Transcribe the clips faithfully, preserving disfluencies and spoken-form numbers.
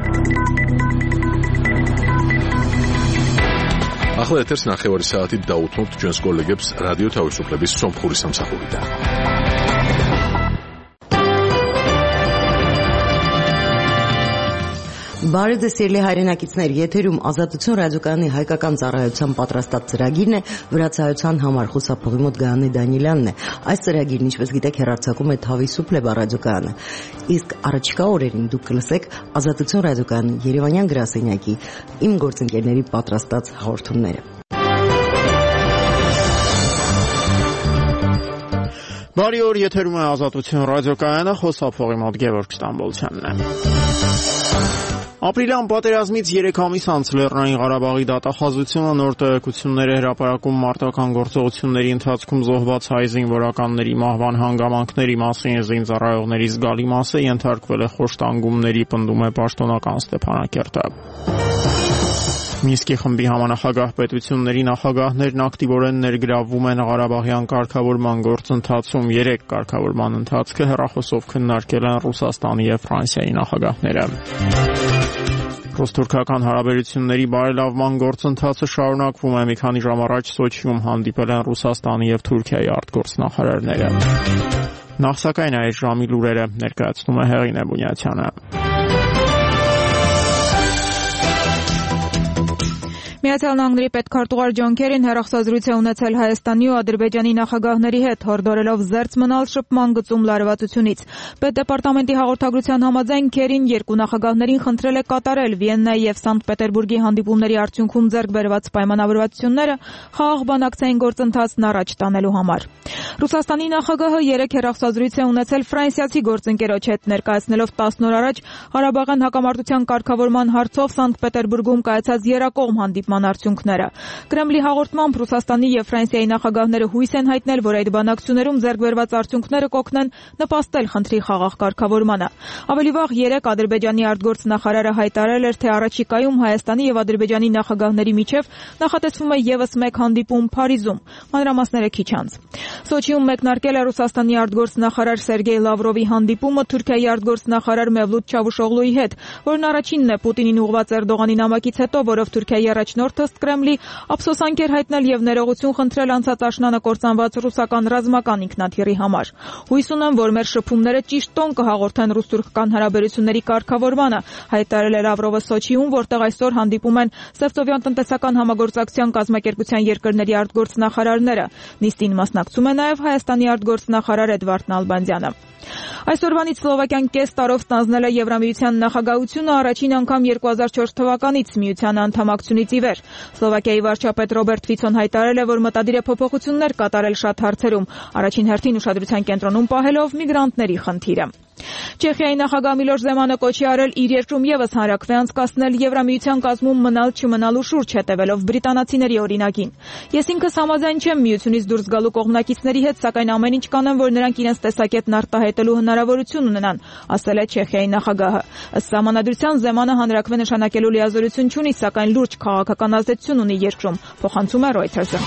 ახლა ეთერს ნახევარი საათით დაუთმობთ ჩვენს კოლეგებს რადიო თავისუფლების სომხური სამსახურიდან. Բարև ձեզ սիրելի հայրենակիցներ, եթերում Ազատություն ռադիոկայանի հայկական ծառայության պատրաստած ծրագիրն է, վրացայության համար խոսափողի մոտ Գայանե Դանիելյանն է։ Այս ծրագիրն, ինչպես գիտեք, հեռարձակում է Թավիսուփլե ռադիոկայանը։ Իսկ առաջիկա օրերին դուք կլսեք Ազատություն ռադիոկայանի Երևանյան գրասենյակի իմ գործընկերների պատրաստած հաղորդումները։ Բարի օր, եթերում է Ազատություն ռադիոկայանը, խոսափողի մոտ Գևորգ Ստամբոլցյանն է։ Ապրիլյան պատերազմից երեք ամիս անց Լեռնային Ղարաբաղի դատախազությունը նոր տեղեկություններ է հրապարակում մարտական գործողությունների ընթացքում զոհված հայ զինվորականների մահվան հանգամանքների մասին զինծառայողների զգալի մասը ենթարկվել է խոշտանգումների, պնդում է պաշտոնական Ստեփանակերտը։ Մինսկի խմբի համանախագահ պետությունների նախագահներն ակտիվորեն ներգրավվում են Ղարաբաղյան կարգավորման գործընթացում։ Երեք կարգավորման ընթացքը հեռախոսով քննարկել են Ռուսաստանի և Ֆրանսիայի նախագահները։ Ռուս-թուրքական հարաբերությունների բարելավման գործընթացը շարունակվում է։ Մի քանի ժամ առաջ Սոչիում հանդիպել են Ռուսաստանի և Թուրքիայի արտգործնախարարները։ Նախ սակայն այս ժամի լուրերը ներկայացնում է Հեղինե Բունյացյանը։ Միացյալ Նահանգների պետքարտուղար Ջոն Քերին հեռախոսազրույց է ունեցել Հայաստանի ու Ադրբեջանի նախագահների հետ, հորդորելով զերծ մնալ շփման գծում լարվածությունից։ Պետդեպարտամենտի հաղորդագրության համաձայն Քերին երկու նախագահներին խնդրել է կատարել Վիեննայի և Սանկտ Պետերբուրգի հանդիպումների արդյունքում ձեռք բերված պայմանավորվածությունները խաղաղ բանակցային գործընթացն առաջ տանելու համար։ Ռուսաստանի նախագահը երեք հեռախոսազրույց է ունեցել ֆրանսիացի գործընկերոջ հետ, ներկայացնելով տասն օր առաջ Ղարաբաղյան հակամարտության կարգավորման հարցով Սանկտ Պետերբուրգում կայացած երակողմ հանդիպման արդյունքները։ Կրեմլի հաղորդմամբ Ռուսաստանի և Ֆրանսիայի նախագահները հույս են հայտնել, որ այդ բանակցություններում ձեռք բերված արդյունքները կօգնեն նպաստել խնդրի խաղաղ կարգավորմանը։ Ավելի վաղ երեկ Ադրբեջանի արտգործնախարարը հայտարարել էր, թե առաջիկայում Հայաստանի և Ադրբեջանի նախագահների միջև նախատեսվում է ևս մեկ հանդիպում Փարիզում։ Մանրամասները քիչ անց։ Սոչիում մեկնարկել է Ռուսաստանի արտգործնախարար Սերգեյ Լավրովի հանդիպումը Թուրքիայի արտգործնախարար Մևլութ Չավուշօղլուի հետ, որն առաջինն է Պուտինին ուղղված Էրդողանի նամակից հետո, որով Թուրքիայի առաջնորդը ըստ Կրեմլի ափսոսանքեր հայտնել և ներողություն խնդրել անցած աշնանը կործանված ռուսական ռազմական ինքնաթիռի համար։ Հույս ունեմ, որ մեր շփումները ճիշտ տոն կհաղորդեն ռուս-թուրքական հարաբերությունների կարգավորմանը, հայտարարել է Լավրովը Սոչիում, որտեղ այսօր հանդիպում են Սևծովյան տնտեսական համագործակցության կազմակերպության երկրների արտգործնախարարները։ Նիստին մասնակցում է նաև Հայաստանի արտգործնախարար Էդվարդ Նալբանդյանը։ Այսօրվանից Սլովակիան կես տարով ստանձնել է Եվրամիության նախագահությունը, առաջին անգամ երկու հազար չորս թվականից միության անդամակցությունից ի վեր։ Սլովակիայի վարչապետ Ռոբերտ Ֆիցոն հայտարարել է, որ մտադիր է փոփոխություններ կատարել շատ հարցերում, առաջին հերթին ուշադրության կենտրոնում պահելով միգրանտների խնդիրը։ Չեխիայի նախագահ Միլոշ Զեմանը կոչի արել իր երկրում ևս հանրաքվե անցկացնել Եվրամիության կազմում մնալ չմնալու շուրջ, հետևելով բրիտանացիների օրինակին։ Ես ինքս համաձայն չեմ միությունից դուրս գալու կողմնակիցների հետ, սակայն ամեն ինչ կանեմ, որ նրանք իրենց տեսակետն արտահայտելու հնարավորություն ունենան, ասել է Չեխիայի նախագահը։ Ըստ սահմանադրության Զեմանը հանրաքվե նշանակելու լիազորություն չունի, սակայն լուրջ քաղաքական ազդեցություն ունի երկրում, փոխանցում է Reuters-ը։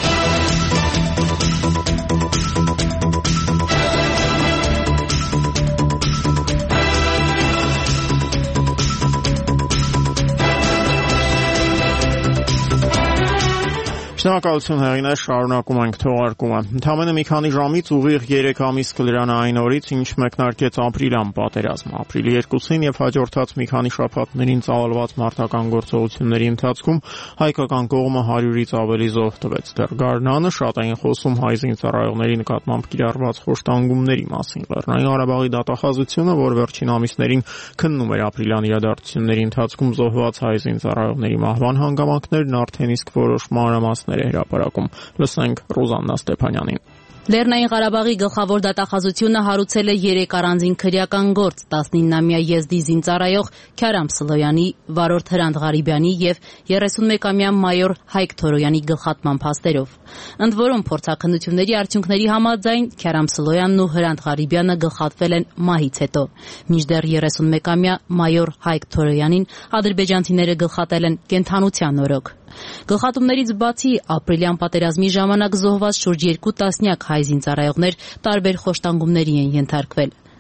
Շնորհակալություն Հեղինե, շարունակում ենք թողարկումը։ Ընդամենը մի քանի ժամից ուղիղ երեք ամիս կլրանա այն օրից, ինչ մեկնարկեց ապրիլյան պատերազմը։ Ապրիլի երկուսին և հաջորդած մի քանի շաբաթներին ծավալված մարտական գործողությունների ընթացքում հայկական կողմը հարյուրից ավելի զոհ տվեց։ Դեռ գարնանը շատ էին խոսում հայ զինծառայողների նկատմամբ կիրառված խոշտանգումների մասին։ Լեռնային Ղարաբաղի դատախազությունը, որ վերջին ամիսներին քննում էր ապրիլյան իրադարձությունների ընթացքում զոհված հայ զինծառայողների մահվան հանգամանքներն, արդեն իսկ որոշ մանրամասներ հրապարակում։ Լսենք Ռուզաննա Ստեփանյանին։ Լեռնային Ղարաբաղի գլխավոր դատախազությունը հարուցել է երեք առանձին քրեական գործ տասնիննամյա եզդի զինծառայող Քյարամ Սլոյանի, վարորդ Հրանտ Ղարիբյանի և երեսունմեկամյա մայոր Հայկ Թորոյանի գլխատման փաստերով։ Ընդ որում փորձաքննությունների արդյունքների համաձայն Քյարամ Սլոյանն ու Հրանտ Ղարիբյանը գլխատվել են մահից հետո, մինչդեռ երեսունմեկամյա մայոր Հայկ Թորոյանին ադրբեջանցիները գլխատել են կենդանության օրոք։ Գլխատումներից բացի ապրիլյան պատերազմի ժամանակ զոհված շուրջ երկու տասնյակ հայ զինծառայողներ տարբեր խոշտանգումների են ենթարկվել։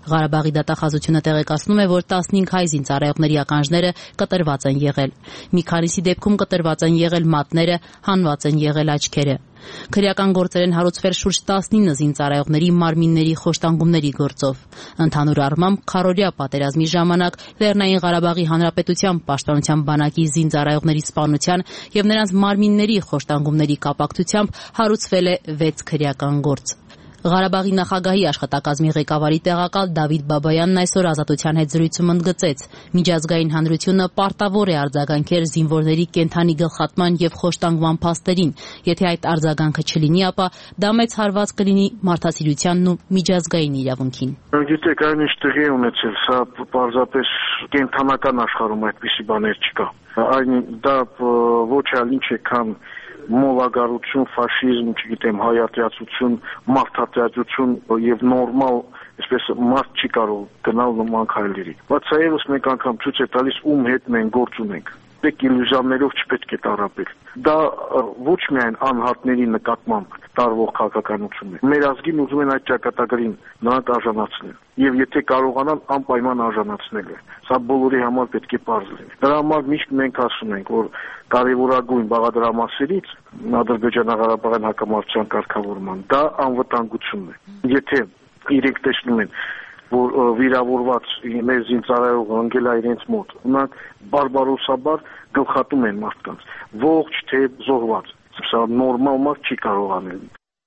Ղարաբաղի դատախազությունը տեղեկացնում է, որ տասնհինգ հայ զինծառայողների ականջները կտրված են եղել։ Մի քանիսի դեպքում կտրված են եղել մատները, հանված են եղել աչքերը։ Քրեական գործեր են հարուցվել շուրջ տասնինը զինծառայողների մարմինների խոշտանգումների գործով։ Ընդհանուր առմամբ քառօրյա պատերազմի ժամանակ Լեռնային Ղարաբաղի Հանրապետության Պաշտպանության բանակի զինծառայողների սպանության եւ նրանց մարմինների խոշտանգումների կապակցությամբ հարուցվել է վեց քրեական գործ։ Ղարաբաղի նախագահի աշխատակազմի ղեկավարի տեղակալ Դավիթ Բաբայանն այսօր Ազատության հետ զրույցում ընդգծեց. միջազգային հանրությունը պարտավոր է արձագանքել զինվորների կենդանի գլխատման եւ խոշտանգման փաստերին։ Եթե այդ արձագանքը չլինի, ապա դա մեծ հարված կլինի մարդասիրությանն ու միջազգային իրավունքին։ Գիտեք, այնինչ տեղի է ունեցել, սա պարզապես կենդանական աշխարհում այդպիսի բաներ չկա։ Այն դա ոչ այլ ինչ է, քան մոլագարություն, ֆաշիզմ, չգիտեմ, հայատյացություն, մարդատյացություն եւ նորմալ, այսպես մարդ չի կարող գնալ նման քայլերի։ Բայց սա եւս մեկ անգամ ցույց է տալիս ում հետ մենք գործ ունենք։ Պետք իլյուզիաներով չպետք է տարապել։ Դա ոչ միայն անհատների նկատմամբ տարվող քաղաքականություն է։ Մեր ազգին ուզում են այդ ճակատագրին նրանք արժանացնել։ Եվ եթե կարողանան անպայման արժանացնել է։ Սա բոլորի համար պետք է պարզ լինի։ Դրա համար միշտ մենք ասում ենք, որ կարևորագույն բաղադրամասերից Ադրբեջանա-Ղարաբաղյան հակամարտության կարգավորման դա անվտանգությունն է։ Եթե իրենք տեսնում են, որ վիրավորված մեր զինծառայողը ընկել է իրենց մոտ, նրանք բարբարոսաբար գլխատում են մարդկանց, ողջ թե զոհված։ Սա նորմալ մարդ չի կարող անել։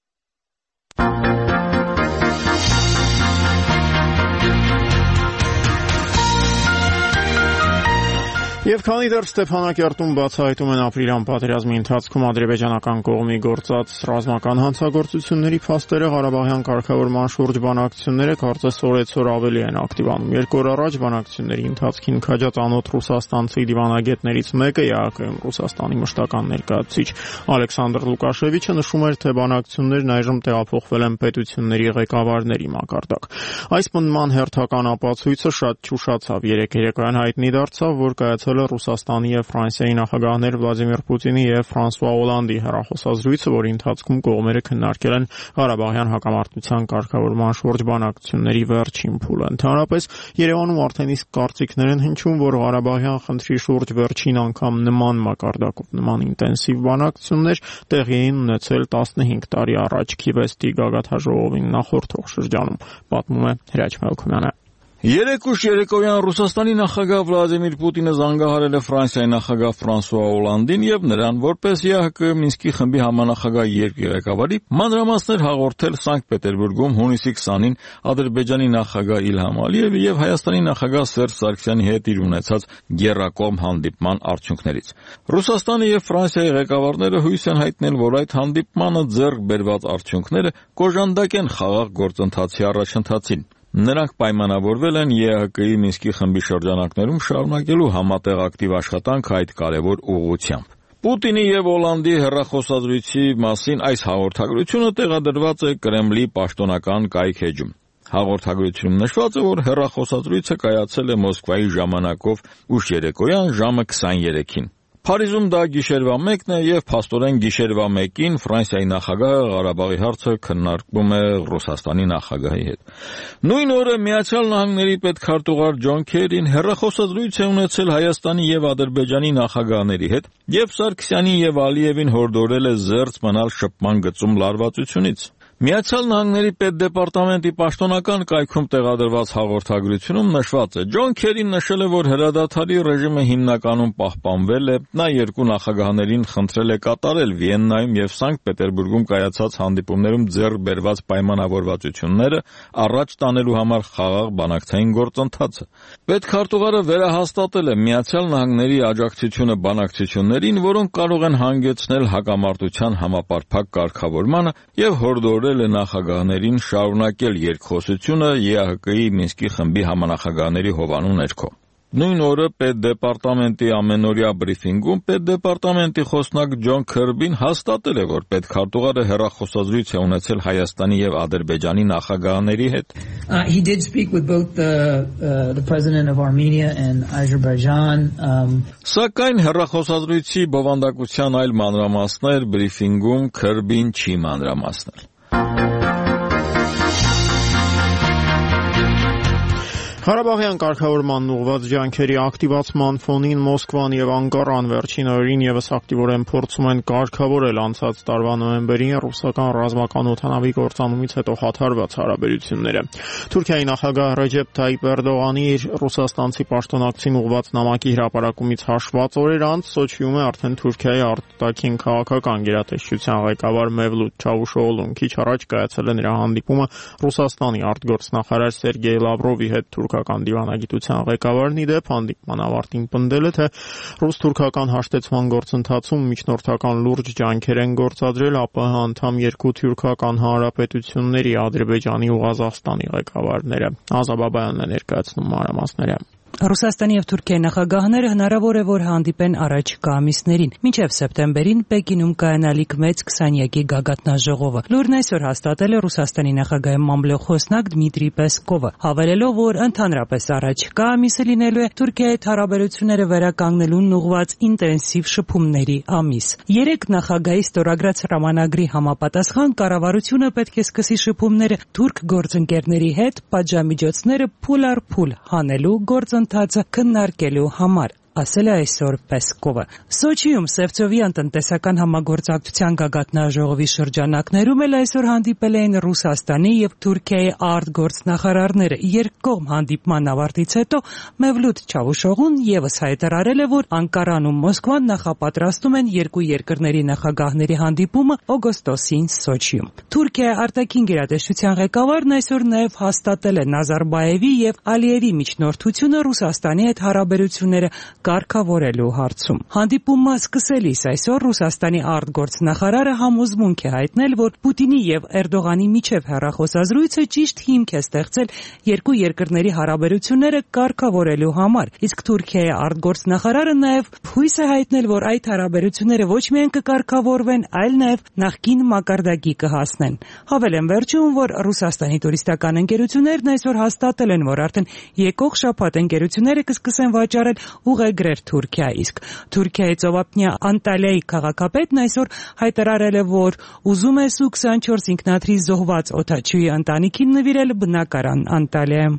Եվ քանի դեռ Ստեփանակերտում բացահայտում են ապրիլյան պատերազմի ընթացքում ադրբեջանական կողմի գործած ռազմական հանցագործությունների փաստերը, Ղարաբաղյան կարգավորման շուրջ բանակցությունները կարծես օրեցօր ավելի են ակտիվանում։ Երկու օր առաջ բանակցությունների ընթացքին քաջածանոթ ռուսաստանցի դիվանագետներից մեկը ԵԱՀԿ-ում Ռուսաստանի մշտական ներկայացուցիչ Ալեքսանդր Լուկաշևիչը նշում էր, թե բանակցություններն այժմ տեղափոխվել են պետությունների ղեկավարների մակարդակ։ Այս պնդման հերթական ապացույցը շատ չուշացավ։ Երեկ երեկոյան հայտնի դարձավ, որ կայացել Ռուսաստանի եւ Ֆրանսիայի նախագահներ Վլադիմիր Պուտինի եւ Ֆրանսուଆ Օլանդի հեռախոսազրույցը, որի ընթացքում կողմերը քննարկել են Ղարաբաղյան հակամարտության կարգավորման շուրջ բանակցությունների վերջին փուլը։ Ընդհանրապես Երևանում արդեն իսկ կարծիքներ են հնչում, որ Ղարաբաղյան խնդրի շուրջ վերջին անգամ նման մակարդակով, նման ինտենսիվ բանակցություններ տեղի էին ունեցել տասնհինգ տարի առաջ Քիվեստի գագաթաժողովին նախորդող շրջանում, պատմում է Հրաչ Մելքումյանը։ Երեկ ուշ երեկոյան Ռուսաստանի նախագահ Վլադիմիր Պուտինը զանգահարել է Ֆրանսիայի նախագահ Ֆրանսուଆ Օլանդին եւ նրան որպես ԵԱՀԿ Մինսկի խմբի համանախագահ երկրի ղեկավարի մանրամասներ հաղորդել Սանկտ Պետերբուրգում հունիսի քսանին Ադրբեջանի նախագահ Իլհամ Ալիևի եւ Հայաստանի նախագահ Սերժ Սարգսյանի հետ իր ունեցած եռակողմ հանդիպման արդյունքներից։ Ռուսաստանի եւ Ֆրանսիայի ղեկավարները հույս են հայտնել, որ այդ հանդիպմանը ձեռք բերված արդյունքները կոժանդակ են խաղաղ գործընթացի առաջընթացին։ Նրանք պայմանավորվել են ԵԱՀԿ-ի Մինսկի խմբի շրջանակներում շարունակելու համատեղ ակտիվ աշխատանք այդ կարևոր ուղղությամբ։ Պուտինի եւ Օլանդի հեռախոսազրույցի մասին այս հաղորդագրությունը տեղադրված է Կրեմլի պաշտոնական կայքէջում։ Հաղորդագրությունում նշված է, որ հեռախոսազրույցը կայացել է Մոսկվայի ժամանակով ուշ երեկոյան ժամը քսաներեքին։ Փարիզում դա գիշերվա մեկն է եւ փաստորեն գիշերվա մեկին Ֆրանսիայի նախագահը Ղարաբաղի հարցը քննարկում է Ռուսաստանի նախագահի հետ։ Նույն օրը Միացյալ Նահանգների պետքարտուղար Ջոն Քերին հեռախոսազրույց է ունեցել Հայաստանի եւ Ադրբեջանի նախագահների հետ եւ Սարգսյանին եւ Ալիևին հորդորել է զերծ մնալ շփման գծում լարվածությունից։ Միացյալ Նահանգների պետդեպարտամենտի պաշտոնական կայքում տեղադրված հաղորդագրությունում նշված է. Ջոն Քերին նշել է, որ հրադադարի ռեժիմը հիմնականում պահպանվել է, նա երկու նախագահներին խնդրել է կատարել Վիեննայում եւ Սանկտ Պետերբուրգում կայացած հանդիպումներում ձեռք բերված պայմանավորվածությունները առաջ տանելու համար խաղաղ բանակցային գործընթացը։ Պետքարտուղարը վերահաստատել է Միացյալ Նահանգների աջակցությունը բանակցություններին, որոնք կարող են հանգեցնել հակամարտության համապարփակ կարգավորմանը եւ հորդորել է նախագահներին շարունակել երկխոսությունը ԵԱՀԿ-ի Մինսկի խմբի համանախագահների հովանու ներքո։ Նույն օրը պետդեպարտամենտի ամենօրյա բրիֆինգում պետդեպարտամենտի խոսնակ Ջոն Քերբին հաստատել է, որ պետքարտուղարը հեռախոսազրույց է ունեցել Հայաստանի եւ Ադրբեջանի նախագահների հետ։ Uh, he did speak with both the uh, the president of Armenia and Azerbaijan. Um... Սակայն հեռախոսազրույցի բովանդակության այլ մանրամասներ բրիֆինգում Քերբին չի մանրամասնել։ Ղարաբաղյան կարգավորման ուղղված ջանքերի ակտիվացման ֆոնին Մոսկվան եւ Անկարան վերջին օրերին եւս ակտիվորեն փորձում են կարգավորել անցած տարվա նոյեմբերին ռուսական ռազմական օդանավի կործանումից հետո խաթարված հարաբերությունները։ Թուրքիայի նախագահ Ռեջեփ Թայիփ Էրդողանի իր ռուսաստանցի պաշտոնակցին ուղղված նամակի հրապարակումից հաշված օրեր անց Սոչիում է արդեն Թուրքիայի արտաքին քաղաքական գերատեսչության ղեկավար Մևլութ Չավուշօղլուն քիչ առաջ կայացել է նրա հանդիպումը Ռուսաստանի արտգործնախարար Սերգեյ Լավրովի հետ թուրքական դիվանագիտության ղեկավարն ի դեպ հանդիպման ավարտին պնդել է, թե ռուս-թուրքական հաշտեցման գործընթացում միջնորդական լուրջ ջանքեր են գործադրել ԱՊՀ անդամ երկու թուրքական հանրապետությունների Ադրբեջանի ու Ղազախստանի ղեկավարները։ Ազա Բաբայանն է ներկայացնում մանրամասները։ Ռուսաստանի եւ Թուրքիայի նախագահները հնարավոր է որ հանդիպեն առաջիկա ամիսներին։ Մինչև սեպտեմբերին Պեկինում կայանալիք մեծ քսանյակի գագաթնաժողովը։ Լուրն այսօր հաստատել է Ռուսաստանի նախագահի մամլոյխոսնակ Դմիտրի Պեսկովը, հավելելով, որ ընդհանրապես առաջիկա ամիսը լինելու է Թուրքիայի հետ հարաբերությունները վերականգնելուն ուղղված ինտենսիվ շփումների ամիս։ Երեք նախագահի ստորագրած հրամանագրի համապատասխան կառավարությունը պետք է սկսի շփումները թուրք գործընկերների հետ պատժամիջոցները փուլ առ փուլ հանելու գործընթացը քննարկելու համար, ասել է այսօր Պեսկովը։ Սոչիում Սևծովյան տնտեսական համագործակցության գագաթնաժողովի շրջանակներում էլ այսօր հանդիպել էին Ռուսաստանի եւ Թուրքիայի արտգործնախարարները։ Երկկողմ հանդիպման ավարտից հետո Մևլութ Չավուշօղլուն եւս հայտարարել է, որ Անկարան ու Մոսկվան նախապատրաստում են երկու երկրների նախագահների հանդիպումը օգոստոսին Սոչիում։ Թուրքիայի արտաքին գերատեսչության ղեկավարն այսօր նաեւ հաստատել է Նազարբաևի եւ Ալիևի միջնորդությունը Ռուսաստանի հետ հարաբերությունները կարգավորելու հարցում։ Հանդիպումը սկսելիս այսօր Ռուսաստանի արտգործնախարարը համոզմունք է հայտնել, որ Պուտինի եւ Էրդողանի միջև հեռախոսազրույցը ճիշտ հիմք է ստեղծել երկու երկրների հարաբերությունները կարգավորելու համար, իսկ Թուրքիայի արտգործնախարարը նաեւ հույս է հայտնել, որ այդ հարաբերությունները ոչ միայն կկարգավորվեն, այլ նաեւ նախկին մակարդակի կհասնեն։ Հավելեմ վերջում, որ Ռուսաստանի տուրիստական ընկերություններն այսօր հաստատել են, որ արդեն եկող շաբաթ ընկերությունները կսկսեն վաճառել ուղեգրեր Թուրքիա, իսկ Թուրքիայի ծովափնյա Անտալիայի քաղաքապետն այսօր հայտարարել է, որ ուզում է Սու քսանչորս ինքնաթիռի զոհված օդաչուի ընտանիքին նվիրել բնակարան Անտալիայում։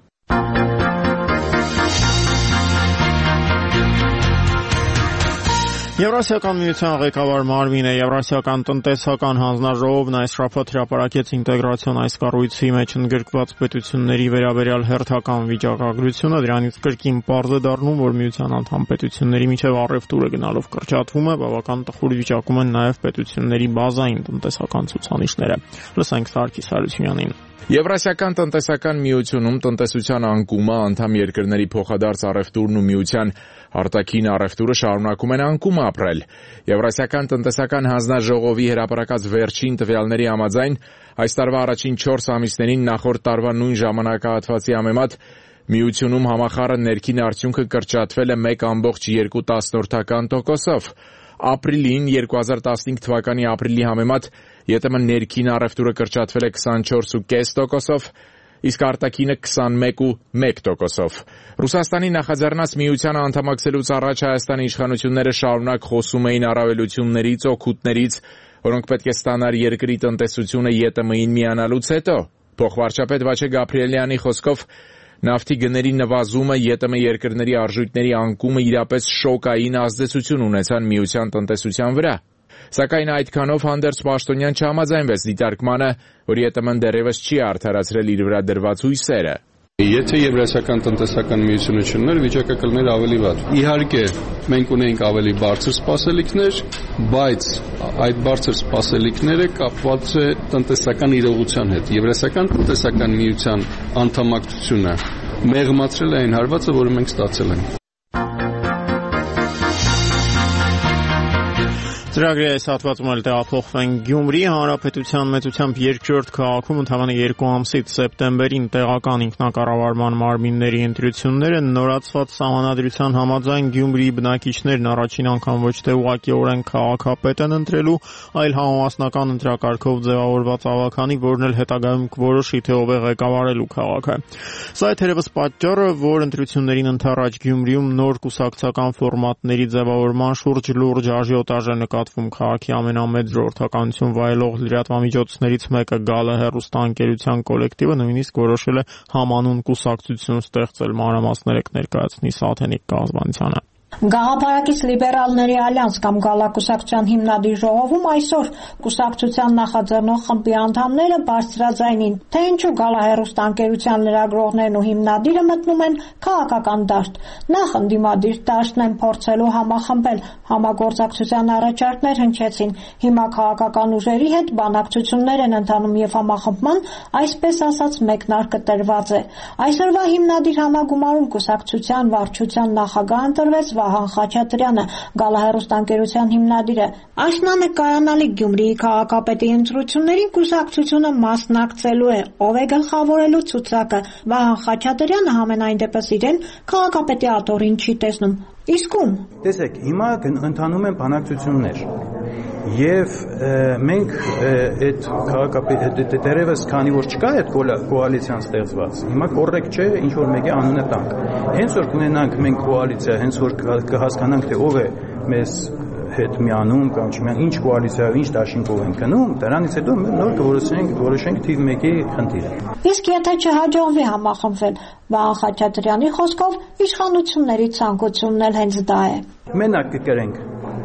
Եվրասիական միության ղեկավար Մարմինը Եվրասիական տնտեսական հանձնաժողովն այս շաբաթ հրապարակեց ինտեգրացիոն այս կառույցի մեջ ընդգրկված պետությունների վերաբերյալ հերթական վիճակագրությունը, դրանից կրկին պարզ է դառնում, որ միության անդամ պետությունների միջև առևտուրը գնալով կրճատվում է, բավական տխուր վիճակում են նաև պետությունների բազային տնտեսական ցուցանիշները։ Լսենք Սարգիս Հարությունյանին։ Եվրասիական տնտեսական միությունում տնտեսության անկումը, անդամ երկրների փոխադարձ առևտուրն ու միության արտաքին առևտուրը շարունակում են անկում ապրել։ Եվրասիական տնտեսական հանձնաժողովի հրապարակած վերջին տվյալների համաձայն այս տարվա առաջին չորս ամիսներին նախորդ տարվա նույն ժամանակահատվածի համեմատ միությունում համախառն ներքին արդյունքը կրճատվել է մեկ կόμma երկու տոկոսով։ Ապրիլին երկու հազար տասնհինգ թվականի ապրիլի համեմատ ԵՏՄ ներքին առևտուրը կրճատվել է քսանչորս կόμma պենս տոկոսով, իսկ արտաքինը քսանմեկ կόμma մեկ տոկոսով։ Ռուսաստանի նախաձեռնած միությանը անդամակցելուց առաջ Հայաստանի իշխանությունները շարունակ խոսում էին առավելություններից, օգուտներից, որոնք պետք է ստանար երկրի տնտեսությունը ԵՏՄ-ին միանալուց հետո։ Փոխվարչապետ Վաչե Գաբրիելյանի խոսքով նավթի գների նվազումը, ԵՏՄ երկրների արժույթների անկումը իրապես շոկային ազդեցություն ունեցան միության տնտեսության վրա։ Սակայն այդքանով հանդերձ Պաշտոնյան չհամաձայնվեց դիտարկմանը, որ ԵՏՄ-ն դեռևս չի արդարացրել իր վրա դրված հույսերը։ Եթե Եվրասիական տնտեսական միությունը չուներ, վիճակը կլիներ ավելի վատ։ Իհարկե, մենք ունենք ավելի բարձր սպասելիքներ, բայց այդ բարձր սպասելիքները կապված է տնտեսական իրողության հետ։ Եվրասիական տնտեսական միության անդամակցությունը մեղմացրել է այն հարվածը, որը մենք ստացել ենք։ Ծրագրի այս հատվածում էլ տեղափոխվենք Գյումրի հանրապետության մեծությամբ երկրորդ քաղաքում ընդամենը երկու ամսից սեպտեմբերին տեղական ինքնակառավարման մարմինների ընտրությունները նորացված սահմանադրության համաձայն Գյումրիի բնակիչներն առաջին անգամ ոչ թե ուղղակիորեն քաղաքապետ են ընտրելու, այլ համամասնական ընտրակարգով ձևավորված ավագանի, որն էլ հետագայում կորոշի, թե ով է ղեկավարելու քաղաքը։ Սա է թերևս պատճառը, որ ընտրություններին ընդառաջ Գյումրիում նոր կուսակցական ֆորմատների ձևավորման շուրջ լուրջ աժիոտաժ է նկատվում նկատվում քաղաքի ամենամեծ ժողովրդականություն վայելող լրատվամիջոցներից մեկը Գալը հեռուստաընկերության կոլեկտիվը նույնիսկ որոշել է համանուն կուսակցություն ստեղծել, մանրամասները կներկայացնի Սաթենիկ կազմանությանը։ Գաղափարակից լիբերալների ալյանս կամ Գալակուսակցության հիմնադիր ժողովում այսօր կուսակցության նախաձեռնող խմբի անդամները բարձրաձայնին, թե ինչու Գալահեռուստաընկերության լրագրողներն ու հիմնադիրը մտնում են քաղաքական դաշտ։ Նախ ընդդիմադիր դաշտն են փորձելու համախմբել, համագործակցության առաջարկներ հնչեցին։ Հիմա քաղաքական ուժերի հետ բանակցություններ են ընթանում եւ համախմբման, այսպես ասած, մեկնարկը տրված է։ Այսօրվա հիմնադիր համագումարում կուսակցության վարչության նախագահ ընտրվեց Վահան Խաչատրյանը, Գալահեռուստաընկերության հիմնադիրը։ Աշնանը կայանալի Գյումրիի քաղաքապետի ընտրություններին կուսակցությունը մասնակցելու է, ով է գլխավորելու ցուցակը։ Վահան Խաչատրյանը համենայն դեպս իրեն քաղաքապետի աթոռին չի տեսնում։ Իսկ ում։ Տեսեք, հիմա ընթանում են բանակցություններ։ Եվ մենք այդ քաղաքապետի դերևս քանի որ չկա այդ կոալիցիան ստեղծված, հիմա կոռեկտ չէ ինչ որ մեկի անունը տանք։ Հենց որ կունենանք մենք կոալիցիա, հենց որ կհասկանանք թե ով է մեզ հետ միանում կամ չմիանում, ինչ կոալիցիայով, ինչ դաշինքով են գնում, դրանից հետո մենք նոր կորոշենք, որոշենք թիվ մեկի խնդիրը։ Իսկ եթե չհաջողվի համախմբվել, Վահան Խաչատրյանի խոսքով իշխանությունների ցանկությունն էլ հենց դա է։ Մենակ կկրենք։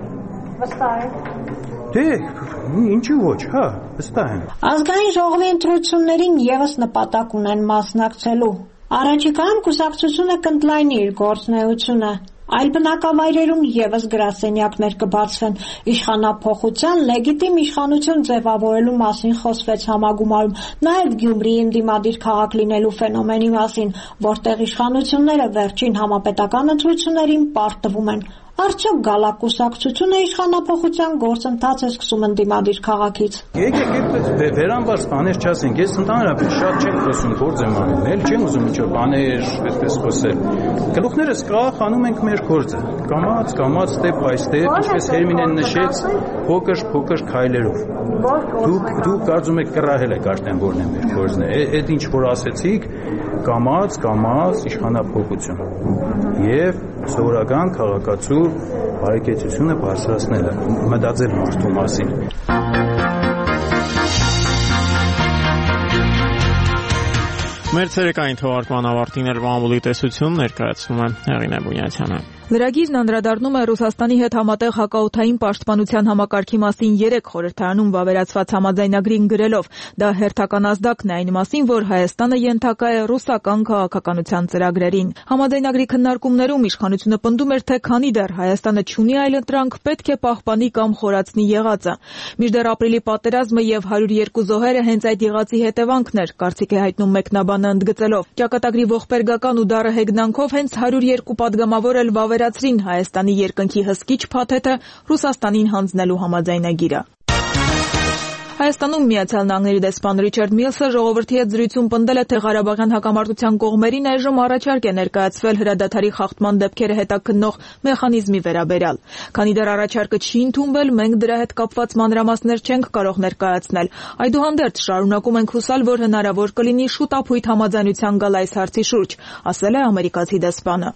Վստահ եք։ Դե, ինչու ոչ, հա, վստահ եմ։ Ազգային ժողովի ընտրություններին եւս նպատակ ունեն մասնակցելու։ Առաջիկայում կուսակցությունը կընդլայնի իր գործունեությունը։ Այլ բնակավայրերում եւս գրասենյակներ կբացվեն։ Իշխանափոխության լեգիտիմ իշխանություն ձևավորելու մասին խոսվեց համագումարում, նաեւ Գյումրիի ընդդիմադիր քաղաք լինելու ֆենոմենի մասին, որտեղ իշխանությունները վերջին համապետական ընտրություններին պարտվում են։ Արդյոք Գալակուսակցությունը իշխանափոխության գործընթաց է սկսում ընդդիմադիր քաղաքից։ Եկեք վերամբարձ բաներ չասենք, ես ընդհանրապես շատ չեմ խոսում, գործ եմ անում, էլ չեմ ուզում ինչ-որ բաներ այսպես խոսել։ Գլուխներս կախ անում ենք մեր գործը, կամաց, կամաց, step by step, ինչպես Հերմինեն նշեց, փոքր-փոքր քայլերով։ Դուք դուք կարծում եք կռահել եք արդեն որն է մեր գործն է։ Այդ ինչ որ ասեցիք, կամաց, կամաց իշխանափոխություն։ Եվ սովորական քաղաքացու բարեկեցությունը բարձրացնելը, մտածել մարդու մասին։ Մեր ցերեկային թողարկման ավարտին էլ Վամբուլի տեսություն ներկայացնում է Հեղինե Բունյացյանը։ Լրագիրն անդրադառնում է Ռուսաստանի հետ համատեղ հակաօդային պաշտպանության համակարգի մասին երեք խորհրդարանում վավերացված համաձայնագրին գրելով, դա հերթական ազդակն է այն մասին, որ Հայաստանը ենթակա է ռուսական քաղաքականության ծրագրերին։ Համաձայնագրի քննարկումներում իշխանությունը պնդում էր, թե քանի դեռ Հայաստանը չունի այլ ընտրանք, պետք է պահպանի կամ խորացնի եղածը։ Մինչդեռ ապրիլի պատերազմը եւ հարյուր երկու զոհերը հենց այդ եղածի հետևանքն էր, կարծիք է հայտնում մեկնաբանը ընդգծելով։ Ճակատագրի ողբերգական ու դառը հեգնանքով հենց հարյուր երկու պատգամավոր էլ վավերացրին Հայաստանի երկնքի հսկիչ փաթեթը Ռուսաստանին հանձնելու համաձայնագիրը։ Հայաստանում Միացյալ Նահանգների դեսպան Ռիչարդ Միլսը ժողովրդի հետ զրույցում պնդել է, թե Ղարաբաղյան հակամարտության կողմերին այժմ առաջարկ է ներկայացվել հրադադարի խախտման դեպքերը հետաքննող մեխանիզմի վերաբերյալ։ Քանի դեռ առաջարկը չի ընդունվել, մենք դրա հետ կապված մանրամասներ չենք կարող ներկայացնել։ Այդուհանդերձ շարունակում ենք հուսալ, որ հնարավոր կլինի շուտապույտ համաձայնության գալ այս հարցի շուրջ, ասել է ամերիկացի դեսպանը։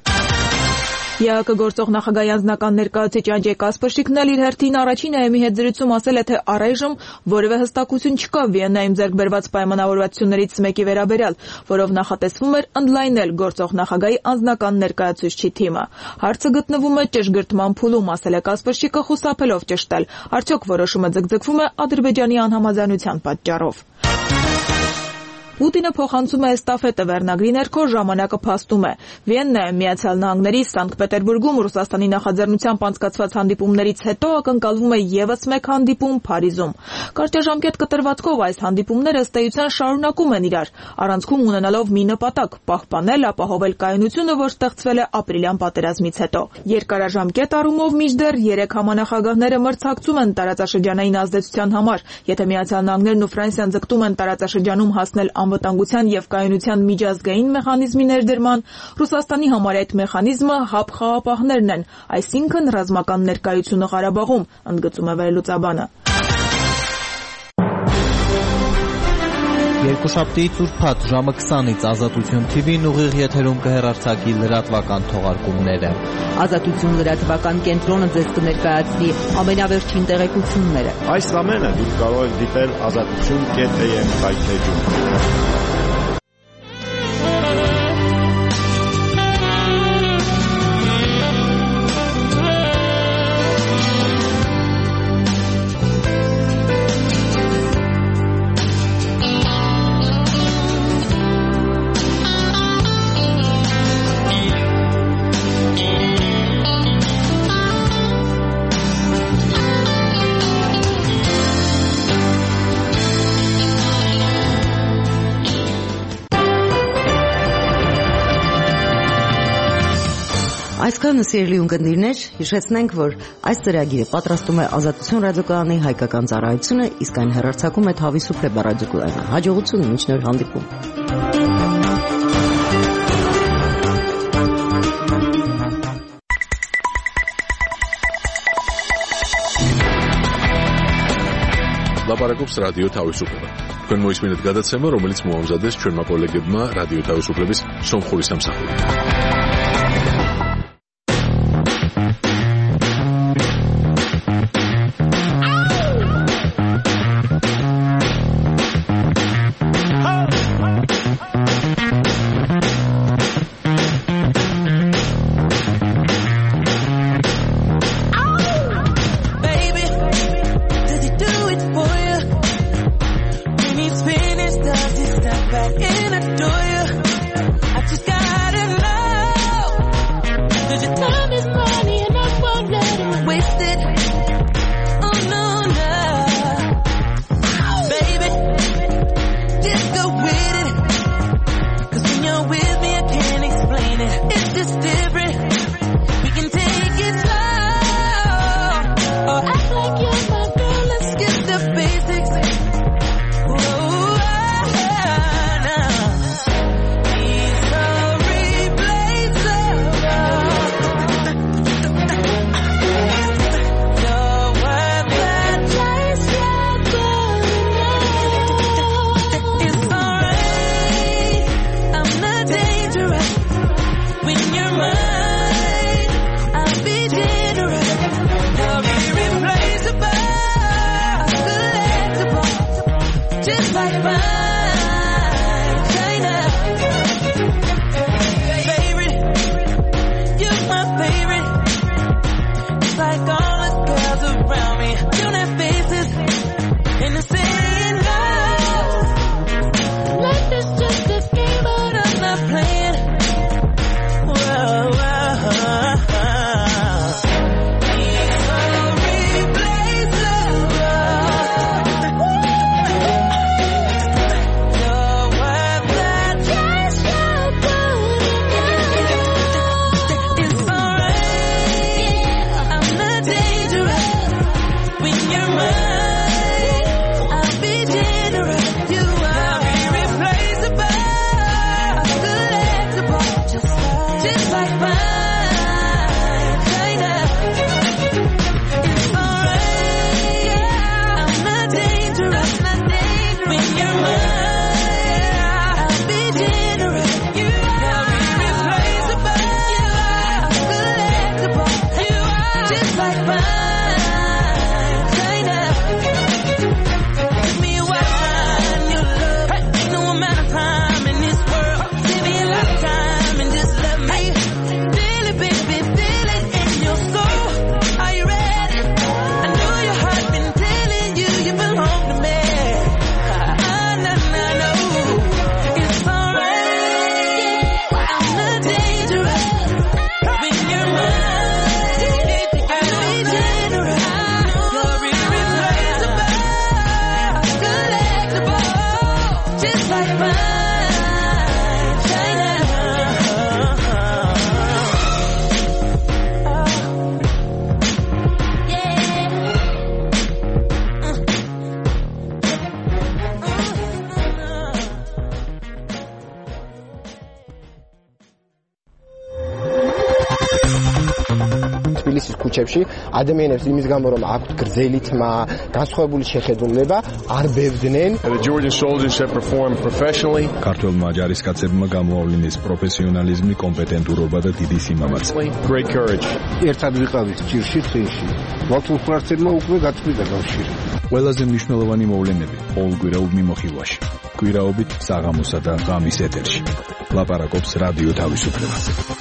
ԵԱԿ գործող նախագահի անձնական ներկայացուցիչ Անդրեյ Կասպրշիկն էլ իր հերթին առաջին ԱԵՄ-ի հետ զրույցում ասել է, թե առայժմ որևէ հստակություն չկա Վիեննայում ձեռք բերված պայմանավորվածություններից մեկի վերաբերյալ, որով նախատեսվում էր ընդլայնել գործող նախագահի անձնական ներկայացուցչի թիմը։ Հարցը գտնվում է ճշգրտման փուլում, ասել է Կասպրշիկը, խուսափելով ճշտել, արդյոք որոշումը ձգձգվում է Ադրբեջանի անհամաձայնության պատճառով։ Պուտինը փոխանցում է էստաֆետը վերնագրի ներքո ժամանակը փաստում է։ Վիեննայում Միացյալ Նահանգների Սանկտ Պետերբուրգում Ռուսաստանի նախաձեռնությամբ անցկացված հանդիպումներից հետո ակնկալվում է եւս մեկ հանդիպում Փարիզում։ Կարճաժամկետ կտրվածքով այս հանդիպումները ըստ էության շարունակում են իրար, առանցքում ունենալով մի նպատակ՝ պահպանել, ապահովել կայունությունը, որ ստեղծվել է ապրիլյան պատերազմից հետո։ Երկարաժամկետ առումով մինչդեռ երեք համանախագահները մրցակցում են տարածաշրջանային ազդեցության համար, եթե Միացյալ Նահանգներն ու Ֆրանսիան ձգտում են տարածաշրջանում հասնել անվտանգության եւ կայունության միջազգային մեխանիզմի ներդրման, Ռուսաստանի համար այդ մեխանիզմը հապ խաղապահներն են, այսինքն ռազմական ներկայությունը Ղարաբաղում, ընդգծում է վերլուծաբանը։ Երկուշաբթի Տուրփաթ ժամը քսանից Ազատություն Թի Վին ուղիղ եթերում կհեռարձակի լրատվական թողարկումները։ Ազատություն լրատվական կենտրոնը ձեզ կներկայացնի ամենավերջին տեղեկությունները։ Այս ամենը դուք կարող եք դիտել ազատություն կետ է եմ վայթեջում։ Այսքանը սիրելի ունկնդիրներ, հիշեցնենք, որ այս ծրագիրը պատրաստում է Ազատություն ռադիոկայանի հայկական ծառայությունը, իսկ այն հեռարձակում է Թավի Սուպրեբա ռադիոկայանը։ Հաջողություն, մինչ նոր հանդիպում։ Լապարակոպս ռադիո Թավի Սուպրեբա։ Თქვენ მოისმინეთ გადაცემა, რომელიც მოამზადეს ჩვენმა კოლეგებმა რადიო თავისუფლების სომხური სამსახური. თბილისის ქუჩებში ადამიანებს იმის გამო რომ აქვთ გრძელი თმა, განსხვავებული შეხედულება, არ ბევდნენ. The Georgian soldiers have performed professionally. ქართველმა ჯარისკაცებმა გამოავლინეს პროფესიონალიზმი, კომპეტენტურობა და დიდი სიმამაცე. Great courage. ერთად ვიყავით ჭირში წინში. ბათუმ ხარცერმა უკვე გაწყვიტა კავშირი. ყველაზე მნიშვნელოვანი მოვლენები ყოველკვირეულ მიმოხილვაში. კვირაობით საღამოსა და ღამის ეთერში. ლაპარაკობს რადიო თავისუფლება.